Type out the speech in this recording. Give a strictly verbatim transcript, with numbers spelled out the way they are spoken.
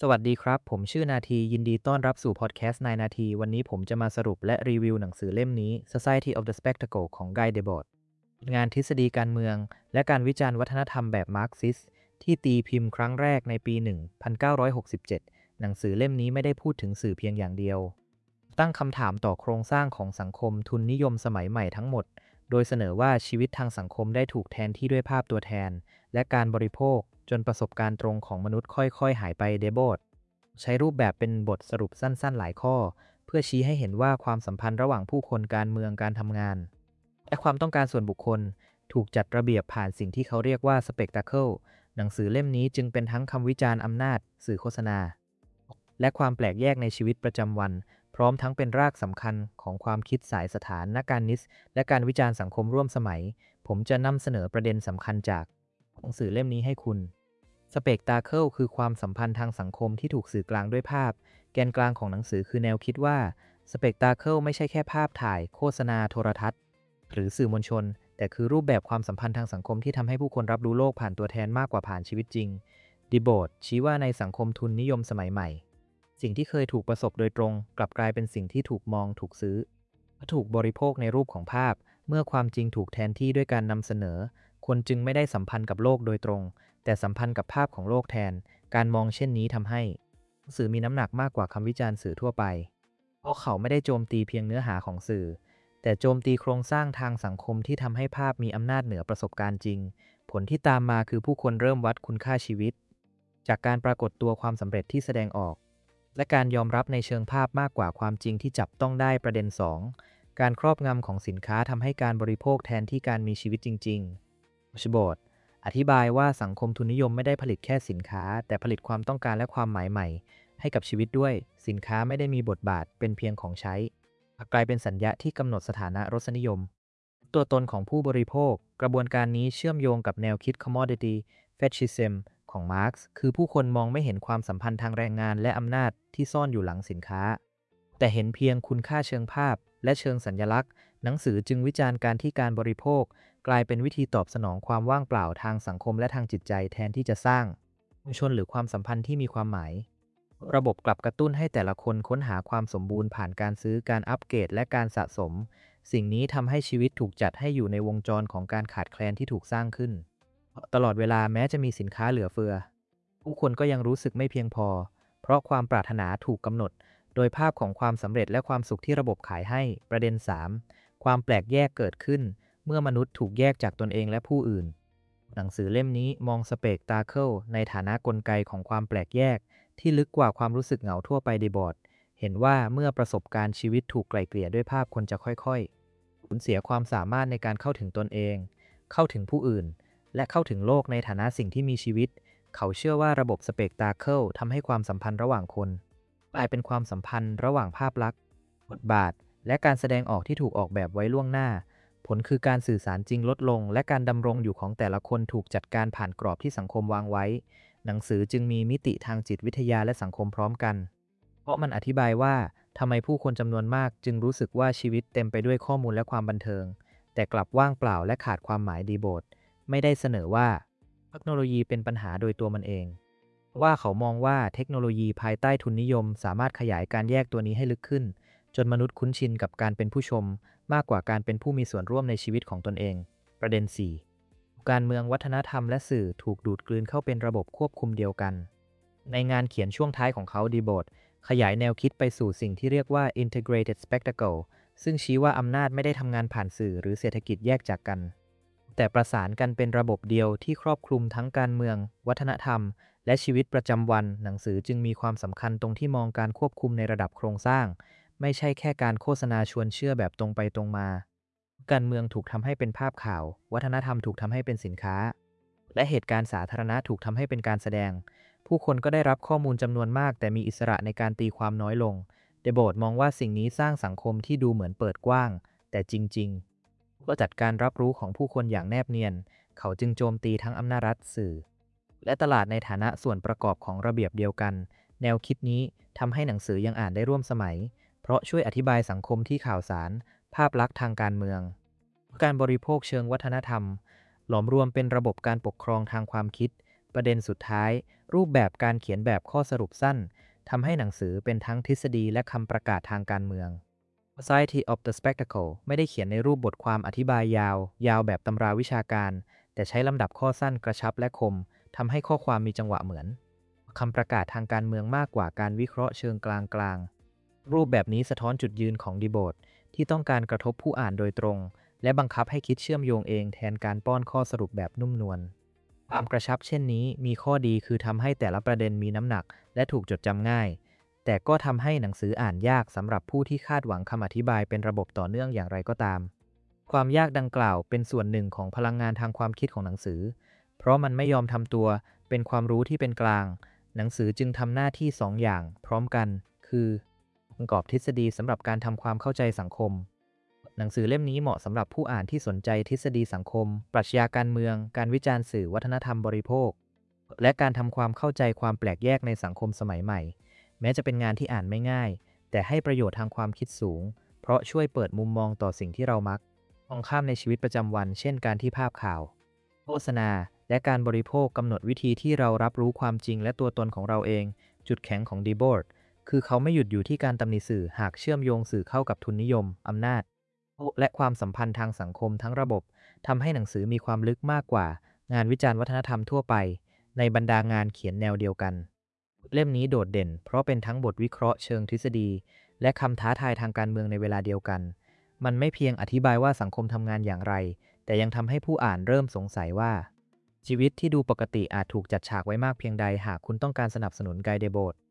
สวัสดีครับผมชื่อนาทียินดีต้อนรับสู่พอดแคสต์นายนาทีวันนี้ผมจะมาสรุปและรีวิวหนังสือเล่มนี้ Society of the Spectacle ของ Guy Debord งานทฤษฎีการเมืองและการวิจารณ์วัฒนธรรมแบบมาร์กซิสที่ตีพิมพ์ครั้งแรกในปี หนึ่งพันเก้าร้อยหกสิบเจ็ด หนังสือเล่มนี้ไม่ได้พูดถึงสื่อเพียงอย่างเดียวตั้งคำถามต่อโครงสร้างของสังคมทุนนิยมสมัยใหม่ทั้งหมดโดยเสนอว่าชีวิตทางสังคมได้ถูกแทนที่ด้วยภาพตัวแทนและการบริโภคจนประสบการณ์ตรงของมนุษย์ค่อยๆหายไปเดโบด ใช้รูปแบบเป็นบทสรุปสั้นๆหลายข้อเพื่อชี้ให้เห็นว่าความสัมพันธ์ระหว่างผู้คนการเมืองการทำงานและความต้องการส่วนบุคคลถูกจัดระเบียบผ่านสิ่งที่เขาเรียกว่าสเปกตาเคิลหนังสือเล่มนี้จึงเป็นทั้งคำวิจารณ์อำนาจสื่อโฆษณาและความแปลกแยกในชีวิตประจำวันพร้อมทั้งเป็นรากสำคัญของความคิดสายสถานการนิสต์และการวิจารณ์สังคมร่วมสมัยผมจะนำเสนอประเด็นสำคัญจากหนังสือเล่มนี้ให้คุณ สเปกตาเคิลคือความสัมพันธ์ทางสังคมที่ถูกสื่อกลางด้วยภาพแกนกลางของหนังสือคือแนวคิดว่าสเปกตาเคิลไม่ใช่แค่ภาพถ่ายโฆษณาโทรทัศน์หรือสื่อมวลชนแต่คือรูปแบบความสัมพันธ์ทางสังคมที่ทำให้ผู้คนรับรู้โลกผ่านตัวแทนมากกว่าผ่านชีวิตจริงดิโบดชี้ว่าในสังคมทุนนิยมสมัยใหม่สิ่งที่เคยถูกประสบโดยตรงกลับกลายเป็นสิ่งที่ถูกมองถูกซื้อและถูกบริโภคในรูปของภาพเมื่อความจริงถูกแทนที่ด้วยการนำเสนอคนจึงไม่ได้สัมพันธ์กับโลกโดยตรงแต่สัมพันธ์กับภาพของโลกแทน การมองเช่นนี้ทำให้หนังสือมีน้ำหนักมากกว่าคำวิจารณ์สื่อทั่วไป เพราะเขาไม่ได้โจมตีเพียงเนื้อหาของสื่อ แต่โจมตีโครงสร้างทางสังคมที่ทำให้ภาพมีอำนาจเหนือประสบการณ์จริง ผลที่ตามมาคือผู้คนเริ่มวัดคุณค่าชีวิตจากการปรากฏตัวความสำเร็จที่แสดงออก และการยอมรับในเชิงภาพมากกว่าความจริงที่จับต้องได้ประเด็น สอง การครอบงำของสินค้าทำให้การบริโภคแทนที่การมีชีวิตจริงๆชบท อธิบายว่าสังคมทุนนิยมไม่ได้ผลิตแค่สินค้าแต่ผลิตความต้องการและความหมายใหม่ให้กับชีวิตด้วยสินค้าไม่ได้มีบทบาทเป็นเพียงของใช้กลายเป็นสัญญาที่กำหนดสถานะรสนิยมตัวตนของผู้บริโภคกระบวนการนี้เชื่อมโยงกับแนวคิด commodity fetishism ของมาร์กซ์คือผู้คนมองไม่เห็นความสัมพันธ์ทางแรงงานและอำนาจที่ซ่อนอยู่หลังสินค้าแต่เห็นเพียงคุณค่าเชิงภาพและเชิงสัญลักษณ์หนังสือจึงวิจารณ์การที่การบริโภคกลายเป็นวิธีตอบสนองความว่างเปล่าทางสังคมและทางจิตใจแทนที่จะสร้างชุมชนหรือความสัมพันธ์ที่มีความหมายระบบกลับกระตุ้นให้แต่ละคนค้นหาความสมบูรณ์ผ่านการซื้อการอัปเกรดและการสะสมสิ่งนี้ทำให้ชีวิตถูกจัดให้อยู่ในวงจรของการขาดแคลนที่ถูกสร้างขึ้นตลอดเวลาแม้จะมีสินค้าเหลือเฟือผู้คนก็ยังรู้สึกไม่เพียงพอเพราะความปรารถนาถูกกำหนดโดยภาพของความสำเร็จและความสุขที่ระบบขายให้ประเด็น สาม ความแปลกแยกเกิดขึ้นเมื่อมนุษย์ถูกแยกจากตนเองและผู้อื่นหนังสือเล่มนี้มองสเปกตาเคิลในฐานะกลไกของความแปลกแยกที่ลึกกว่าความรู้สึกเหงาทั่วไปในบอร์ดเห็นว่าเมื่อประสบการณ์ชีวิตถูกไกล่เกลี่ยด้วยภาพคนจะค่อยๆสูญเสียความสามารถในการเข้าถึงตนเองเข้าถึงผู้อื่นและเข้าถึงโลกในฐานะสิ่งที่มีชีวิตเขาเชื่อว่าระบบสเปกตาเคิลทำให้ความสัมพันธ์ระหว่างคนกลายเป็นความสัมพันธ์ระหว่างภาพลักษณ์บทบาทและการแสดงออกที่ถูกออกแบบไว้ล่วงหน้าผลคือการสื่อสารจริงลดลงและการดำรงอยู่ของแต่ละคนถูกจัดการผ่านกรอบที่สังคมวางไว้หนังสือจึงมีมิติทางจิตวิทยาและสังคมพร้อมกันเพราะมันอธิบายว่าทำไมผู้คนจำนวนมากจึงรู้สึกว่าชีวิตเต็มไปด้วยข้อมูลและความบันเทิงแต่กลับว่างเปล่าและขาดความหมายดีโบทไม่ได้เสนอว่าเทคโนโลยีเป็นปัญหาโดยตัวมันเองว่าเขามองว่าเทคโนโลยีภายใต้ทุนนิยมสามารถขยายการแยกตัวนี้ให้ลึกขึ้นจนมนุษย์คุ้นชินกับการเป็นผู้ชมมากกว่าการเป็นผู้มีส่วนร่วมในชีวิตของตนเองประเด็น สี่ การเมืองวัฒนธรรมและสื่อถูกดูดกลืนเข้าเป็นระบบควบคุมเดียวกันในงานเขียนช่วงท้ายของเขาดีโบทขยายแนวคิดไปสู่สิ่งที่เรียกว่า integrated spectacle ซึ่งชี้ว่าอำนาจไม่ได้ทำงานผ่านสื่อหรือเศรษฐกิจแยกจากกันแต่ประสานกันเป็นระบบเดียวที่ครอบคลุมทั้งการเมืองวัฒนธรรมและชีวิตประจำวันหนังสือจึงมีความสำคัญตรงที่มองการควบคุมในระดับโครงสร้างไม่ใช่แค่การโฆษณาชวนเชื่อแบบตรงไปตรงมาการเมืองถูกทำให้เป็นภาพข่าววัฒนธรรมถูกทำให้เป็นสินค้าและเหตุการณ์สาธารณะถูกทำให้เป็นการแสดงผู้คนก็ได้รับข้อมูลจำนวนมากแต่มีอิสระในการตีความน้อยลงเดโบทมองว่าสิ่งนี้สร้างสังคมที่ดูเหมือนเปิดกว้างแต่จริงๆก็จัดการรับรู้ของผู้คนอย่างแนบเนียนเขาจึงโจมตีทั้งอำนาจรัฐสื่อและตลาดในฐานะส่วนประกอบของระเบียบเดียวกันแนวคิดนี้ทำให้หนังสือยังอ่านได้ร่วมสมัยเพราะช่วยอธิบายสังคมที่ข่าวสารภาพลักษณ์ทางการเมืองการบริโภคเชิงวัฒนธรรมหลอมรวมเป็นระบบการปกครองทางความคิดประเด็นสุดท้ายรูปแบบการเขียนแบบข้อสรุปสั้นทำให้หนังสือเป็นทั้งทฤษฎีและคำประกาศทางการเมือง Society of the Spectacle ไม่ได้เขียนในรูปบทความอธิบายยาวยาวแบบตำราวิชาการแต่ใช้ลำดับข้อสั้นกระชับและคมทำให้ข้อความมีจังหวะเหมือนคำประกาศทางการเมืองมากกว่าการวิเคราะห์เชิงกลางๆรูปแบบนี้สะท้อนจุดยืนของดีโบทที่ต้องการกระทบผู้อ่านโดยตรงและบังคับให้คิดเชื่อมโยงเองแทนการป้อนข้อสรุปแบบนุ่มนวลความกระชับเช่นนี้มีข้อดีคือทำให้แต่ละประเด็นมีน้ำหนักและถูกจดจำง่ายแต่ก็ทำให้หนังสืออ่านยากสำหรับผู้ที่คาดหวังคำอธิบายเป็นระบบต่อเนื่องอย่างไรก็ตามความยากดังกล่าวเป็นส่วนหนึ่งของพลังงานทางความคิดของหนังสือเพราะมันไม่ยอมทำตัวเป็นความรู้ที่เป็นกลางหนังสือจึงทำหน้าที่สองอย่างพร้อมกันคือประกอบทฤษฎีสำหรับการทำความเข้าใจสังคมหนังสือเล่มนี้เหมาะสำหรับผู้อ่านที่สนใจทฤษฎีสังคมปรัชญาการเมืองการวิจารณ์สื่อวัฒนธรรมบริโภคและการทำความเข้าใจความแปลกแยกในสังคมสมัยใหม่แม้จะเป็นงานที่อ่านไม่ง่ายแต่ให้ประโยชน์ทางความคิดสูงเพราะช่วยเปิดมุมมองต่อสิ่งที่เรามักมองข้ามในชีวิตประจำวันเช่นการที่ภาพข่าวโฆษณาและการบริโภคกำหนดวิธีที่เรารับรู้ความจริงและตัวตนของเราเองจุดแข็งของดีบอร์ดคือเขาไม่หยุดอยู่ที่การตำหนิสื่อหากเชื่อมโยงสื่อเข้ากับทุนนิยมอำนาจและความสัมพันธ์ทางสังคมทั้งระบบทำให้หนังสือมีความลึกมากกว่างานวิจารณ์วัฒนธรรมทั่วไปในบรรดางานเขียนแนวเดียวกันเล่มนี้โดดเด่นเพราะเป็นทั้งบทวิเคราะห์เชิงทฤษฎีและคำท้าทายทางการเมืองในเวลาเดียวกันมันไม่เพียงอธิบายว่าสังคมทำงานอย่างไรแต่ยังทำให้ผู้อ่านเริ่มสงสัยว่าชีวิตที่ดูปกติอาจถูกจัดฉากไว้มากเพียงใดหากคุณต้องการสนับสนุนไกด์เดโบท